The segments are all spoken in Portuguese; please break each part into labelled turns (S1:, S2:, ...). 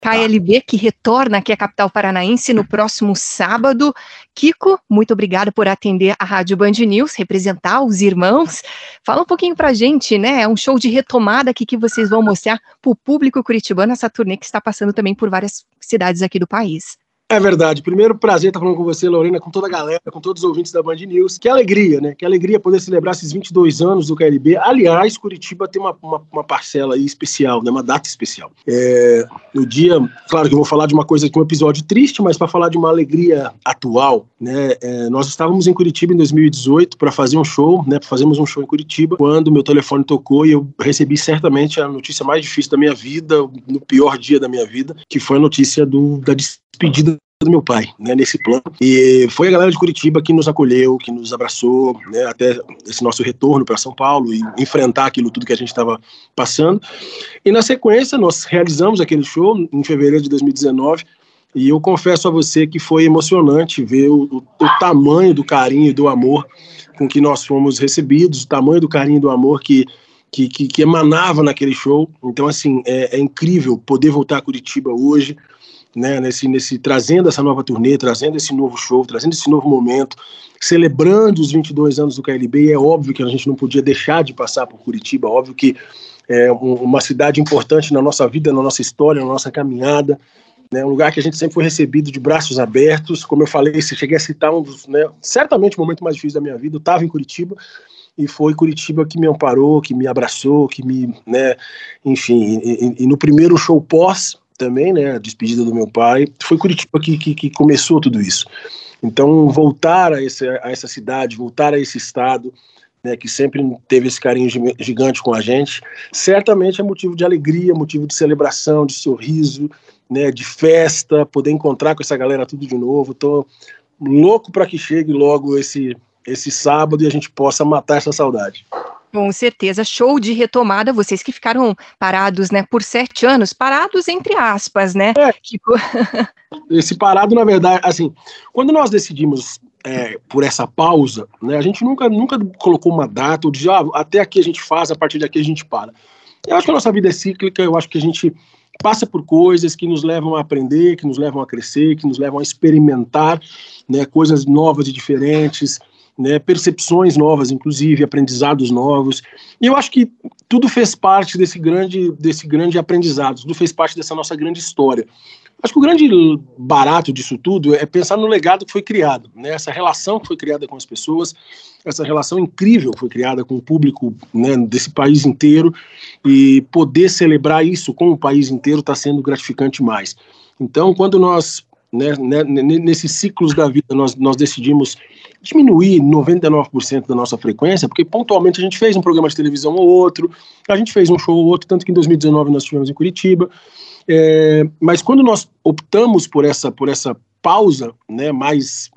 S1: KLB, que retorna aqui à capital paranaense no próximo sábado. Kiko, muito obrigada por atender a Rádio Band News, representar os irmãos. Fala um pouquinho pra gente, né? É um show de retomada aqui que vocês vão mostrar pro público curitibano, essa turnê que está passando também por várias cidades aqui do país.
S2: É verdade. Primeiro, prazer estar falando com você, Lorena, com toda a galera, com todos os ouvintes da Band News. Que alegria, né? Que alegria poder celebrar esses 22 anos do KLB. Aliás, Curitiba tem uma parcela aí especial, né? Uma data especial. No dia, claro que eu vou falar de uma coisa aqui, um episódio triste, mas para falar de uma alegria atual, né? Nós estávamos em Curitiba em 2018 para fazer um show, né? Fazemos um show em Curitiba, quando meu telefone tocou e eu recebi certamente a notícia mais difícil da minha vida, no pior dia da minha vida, que foi a notícia da despedida do meu pai, né, nesse plano. E foi a galera de Curitiba que nos acolheu, que nos abraçou, né, até esse nosso retorno para São Paulo e enfrentar aquilo tudo que a gente estava passando. E na sequência nós realizamos aquele show em fevereiro de 2019 e eu confesso a você que foi emocionante ver o tamanho do carinho e do amor com que nós fomos recebidos, o tamanho do carinho e do amor que emanava naquele show. Então, assim, é incrível poder voltar a Curitiba hoje, né, trazendo essa nova turnê, trazendo esse novo show, trazendo esse novo momento, celebrando os 22 anos do KLB. E é óbvio que a gente não podia deixar de passar por Curitiba, óbvio que é uma cidade importante na nossa vida, na nossa história, na nossa caminhada, né, um lugar que a gente sempre foi recebido de braços abertos. Como eu falei, se cheguei a citar um dos, né, certamente o momento mais difícil da minha vida, eu estava em Curitiba, e foi Curitiba que me amparou, que me abraçou, que me, né, enfim, e no primeiro show pós, também, né, a despedida do meu pai, foi Curitiba que começou tudo isso. Então, voltar a essa cidade, voltar a esse estado, né, que sempre teve esse carinho gigante com a gente, certamente é motivo de alegria, motivo de celebração, de sorriso, né, de festa, poder encontrar com essa galera tudo de novo. Tô louco para que chegue logo esse sábado e a gente possa matar essa saudade.
S1: Com certeza, show de retomada, vocês que ficaram parados, né, por 7 anos, parados entre aspas, né? Tipo...
S2: Esse parado, na verdade, assim, quando nós decidimos por essa pausa, né, a gente nunca colocou uma data, ou dizia, até aqui a gente faz, a partir daqui a gente para. Eu acho que a nossa vida é cíclica, eu acho que a gente passa por coisas que nos levam a aprender, que nos levam a crescer, que nos levam a experimentar, né, coisas novas e diferentes, né, percepções novas, inclusive, aprendizados novos. E eu acho que tudo fez parte desse grande aprendizado, tudo fez parte dessa nossa grande história. Acho que o grande barato disso tudo é pensar no legado que foi criado, né, essa relação que foi criada com as pessoas, essa relação incrível que foi criada com o público, né, desse país inteiro, e poder celebrar isso com o país inteiro está sendo gratificante mais. Então, quando nós, né, nesses ciclos da vida, nós decidimos diminuir 99% da nossa frequência, porque pontualmente a gente fez um programa de televisão ou outro, a gente fez um show ou outro, tanto que em 2019 nós estivemos em Curitiba, mas quando nós optamos por essa pausa, né, mais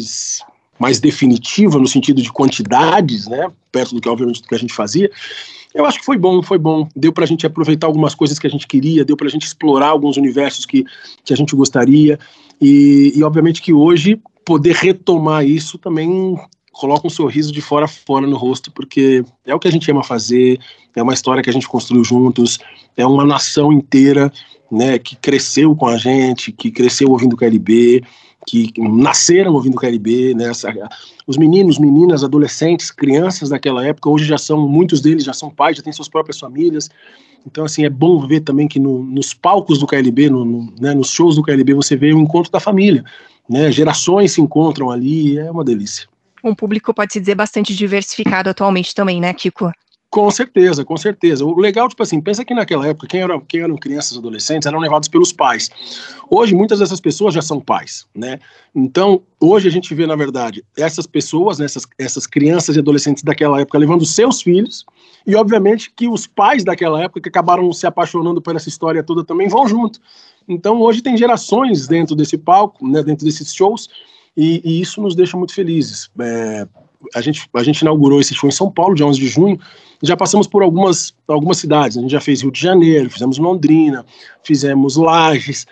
S2: definitiva no sentido de quantidades, né, perto do que obviamente do que a gente fazia, eu acho que foi bom, deu pra gente aproveitar algumas coisas que a gente queria, deu pra gente explorar alguns universos que a gente gostaria, e obviamente que hoje poder retomar isso também coloca um sorriso de fora a fora no rosto, porque é o que a gente ama fazer, é uma história que a gente construiu juntos, é uma nação inteira, né, que cresceu com a gente, que cresceu ouvindo o KLB, que nasceram ouvindo o KLB, né, os meninos, meninas, adolescentes, crianças daquela época, hoje muitos deles já são pais, já têm suas próprias famílias. Então, assim, é bom ver também que nos palcos do KLB, né, nos shows do KLB, você vê o encontro da família, né, gerações se encontram ali, é uma delícia.
S1: Um público, pode-se dizer, bastante diversificado atualmente também, né, Kiko?
S2: Com certeza, com certeza. O legal, tipo assim, pensa que naquela época, quem eram crianças e adolescentes eram levados pelos pais. Hoje, muitas dessas pessoas já são pais, né? Então, hoje a gente vê, na verdade, essas pessoas, né, essas crianças e adolescentes daquela época levando seus filhos, e obviamente que os pais daquela época que acabaram se apaixonando por essa história toda também vão junto. Então, hoje tem gerações dentro desse palco, né, dentro desses shows, e isso nos deixa muito felizes. A gente inaugurou esse show em São Paulo, dia 11 de junho, já passamos por algumas cidades, a gente já fez Rio de Janeiro, fizemos Londrina, fizemos Lages,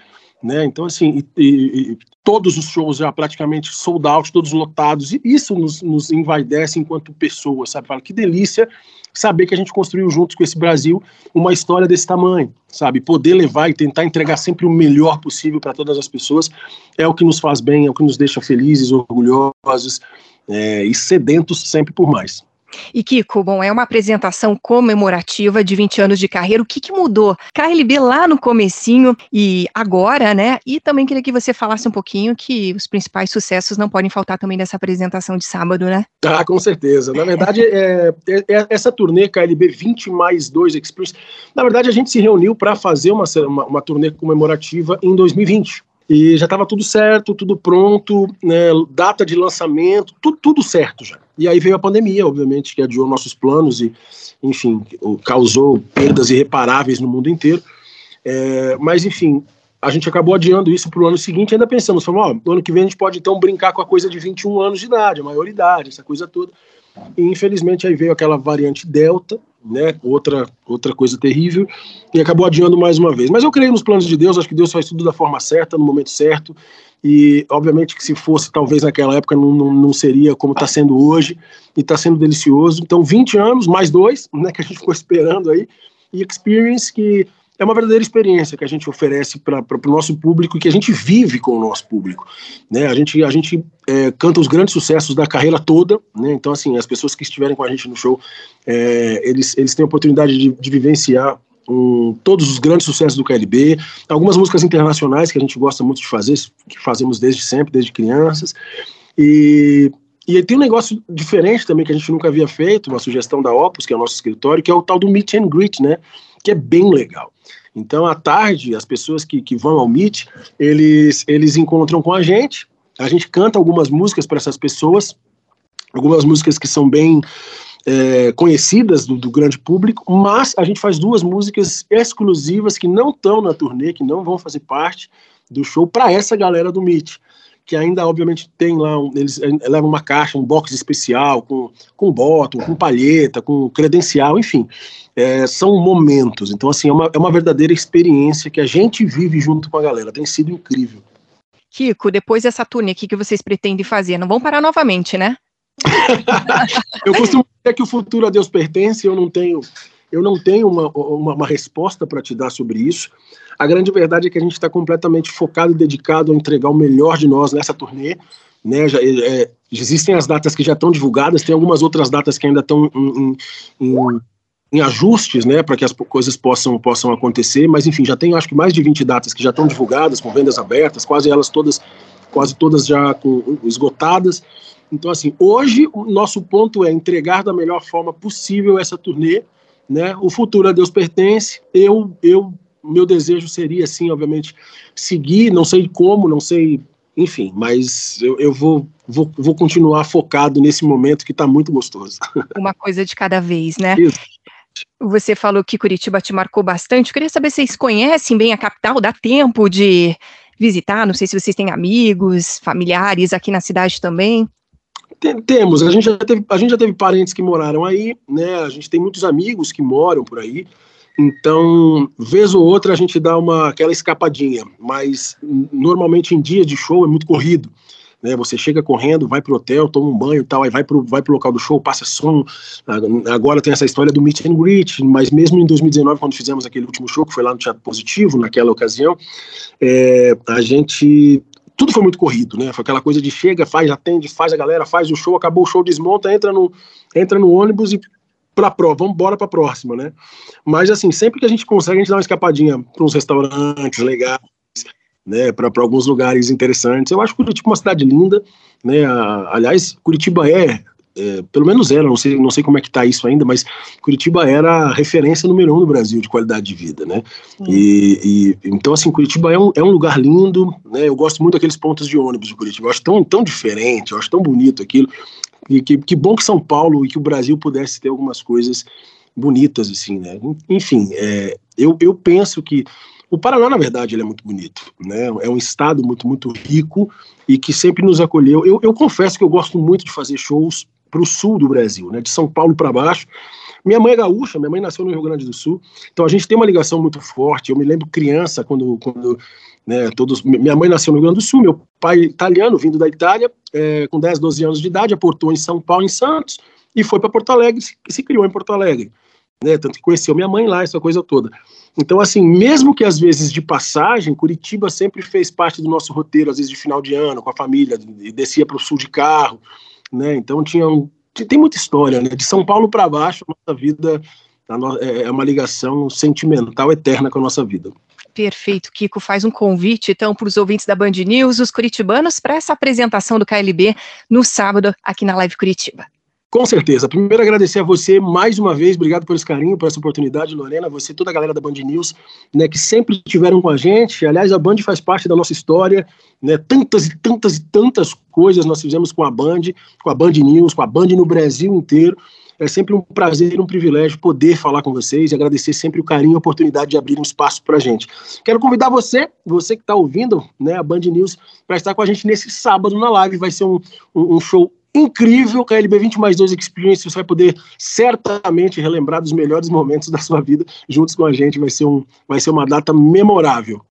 S2: né? Então, assim, e todos os shows já praticamente sold out, todos lotados, e isso nos envaidece enquanto pessoas, sabe? Fala, que delícia saber que a gente construiu juntos com esse Brasil uma história desse tamanho, sabe? Poder levar e tentar entregar sempre o melhor possível para todas as pessoas é o que nos faz bem, é o que nos deixa felizes, orgulhosos e sedentos sempre por mais.
S1: E Kiko, bom, é uma apresentação comemorativa de 20 anos de carreira. O que mudou? KLB lá no comecinho e agora, né? E também queria que você falasse um pouquinho que os principais sucessos não podem faltar também dessa apresentação de sábado, né?
S2: Ah, com certeza. Na verdade, essa turnê KLB 20 mais 2 Experience, na verdade a gente se reuniu para fazer uma turnê comemorativa em 2020. E já estava tudo certo, tudo pronto, né, data de lançamento, tudo certo já. E aí veio a pandemia, obviamente, que adiou nossos planos e, enfim, causou perdas irreparáveis no mundo inteiro. Mas, enfim, a gente acabou adiando isso para o ano seguinte e ainda pensamos, no ano que vem a gente pode, então, brincar com a coisa de 21 anos de idade, a maioridade, essa coisa toda. E, infelizmente, aí veio aquela variante Delta, né, outra coisa terrível, e acabou adiando mais uma vez. Mas eu creio nos planos de Deus, acho que Deus faz tudo da forma certa, no momento certo, e obviamente que se fosse talvez naquela época não seria como está sendo hoje, e está sendo delicioso. Então 20 anos, mais 2, né, que a gente ficou esperando aí, e Experience, que é uma verdadeira experiência que a gente oferece para o nosso público e que a gente vive com o nosso público, né? A gente canta os grandes sucessos da carreira toda, né? Então, assim, as pessoas que estiverem com a gente no show, eles têm a oportunidade de vivenciar todos os grandes sucessos do KLB, algumas músicas internacionais que a gente gosta muito de fazer, que fazemos desde sempre, desde crianças, e tem um negócio diferente também que a gente nunca havia feito, uma sugestão da Opus, que é o nosso escritório, que é o tal do Meet and Greet, né? Que é bem legal. Então, à tarde, as pessoas que vão ao Meet, eles encontram com a gente canta algumas músicas para essas pessoas, algumas músicas que são bem conhecidas do grande público, mas a gente faz 2 músicas exclusivas que não estão na turnê, que não vão fazer parte do show para essa galera do Meet, que ainda, obviamente, tem lá, eles levam uma caixa, um box especial, com bottom, com palheta, com credencial, enfim, são momentos. Então, assim, é uma verdadeira experiência que a gente vive junto com a galera, tem sido incrível.
S1: Kiko, depois dessa turnê, o que vocês pretendem fazer? Não vão parar novamente, né?
S2: Eu costumo dizer que o futuro a Deus pertence, eu não tenho uma resposta para te dar sobre isso. A grande verdade é que a gente está completamente focado e dedicado a entregar o melhor de nós nessa turnê, né? Existem as datas que já estão divulgadas, tem algumas outras datas que ainda estão em ajustes, né, para que as coisas possam acontecer, mas enfim, já tem acho que mais de 20 datas que já estão divulgadas, com vendas abertas, quase todas já esgotadas. Então, assim, hoje o nosso ponto é entregar da melhor forma possível essa turnê, né? O futuro a Deus pertence. Meu desejo seria, assim, obviamente, seguir, não sei como, não sei, enfim, mas eu vou continuar focado nesse momento que está muito gostoso.
S1: Uma coisa de cada vez, né?
S2: Isso.
S1: Você falou que Curitiba te marcou bastante. Eu queria saber se vocês conhecem bem a capital, dá tempo de visitar? Não sei se vocês têm amigos, familiares aqui na cidade também.
S2: Temos, a gente já teve parentes que moraram aí, né? A gente tem muitos amigos que moram por aí, então, vez ou outra a gente dá aquela escapadinha, mas normalmente em dia de show é muito corrido, né? Você chega correndo, vai pro hotel, toma um banho e tal, aí vai pro local do show, passa som. Agora tem essa história do Meet and Greet, mas mesmo em 2019, quando fizemos aquele último show, que foi lá no Teatro Positivo, naquela ocasião, tudo foi muito corrido, né? Foi aquela coisa de chega, faz, atende, faz a galera, faz o show, acabou o show, desmonta, entra no ônibus e pra prova, vamos embora pra próxima, né? Mas assim, sempre que a gente consegue, a gente dá uma escapadinha para uns restaurantes legais, né? Para alguns lugares interessantes. Eu acho Curitiba uma cidade linda, né? Aliás, Curitiba pelo menos era, não sei como é que tá isso ainda, mas Curitiba era a referência número 1 no Brasil de qualidade de vida, né? Então, assim, Curitiba é um lugar lindo, né? Eu gosto muito daqueles pontos de ônibus de Curitiba, eu acho tão diferente, eu acho tão bonito aquilo, e que bom que São Paulo e que o Brasil pudesse ter algumas coisas bonitas, assim, né? Enfim, eu penso que o Paraná, na verdade, ele é muito bonito, né? É um estado muito, muito rico e que sempre nos acolheu. Eu confesso que eu gosto muito de fazer shows para o sul do Brasil, né? De São Paulo para baixo, Minha mãe é gaúcha, minha mãe nasceu no Rio Grande do Sul, então a gente tem uma ligação muito forte. Eu me lembro criança, quando né, minha mãe nasceu no Rio Grande do Sul, meu pai italiano, vindo da Itália, com 10, 12 anos de idade, aportou em São Paulo, em Santos, e foi para Porto Alegre, se criou em Porto Alegre. Né, tanto que conheceu minha mãe lá, essa coisa toda. Então, assim, mesmo que às vezes de passagem, Curitiba sempre fez parte do nosso roteiro, às vezes de final de ano, com a família, e descia para o sul de carro, né? Então tem muita história, né? De São Paulo para baixo, a nossa vida é uma ligação sentimental eterna com a nossa vida.
S1: Perfeito, Kiko faz um convite, então, para os ouvintes da Band News, os curitibanos, para essa apresentação do KLB no sábado, aqui na Live Curitiba.
S2: Com certeza. Primeiro, agradecer a você mais uma vez, obrigado por esse carinho, por essa oportunidade, Lorena, você e toda a galera da Band News, né, que sempre estiveram com a gente. Aliás, a Band faz parte da nossa história, né, tantas e tantas e tantas coisas nós fizemos com a Band News, com a Band no Brasil inteiro. É sempre um prazer e um privilégio poder falar com vocês e agradecer sempre o carinho e a oportunidade de abrir um espaço para a gente. Quero convidar você que está ouvindo, né, a Band News, para estar com a gente nesse sábado na live. Vai ser um show incrível, KLB 20+2 Experience. Você vai poder certamente relembrar dos melhores momentos da sua vida juntos com a gente. Vai ser uma data memorável.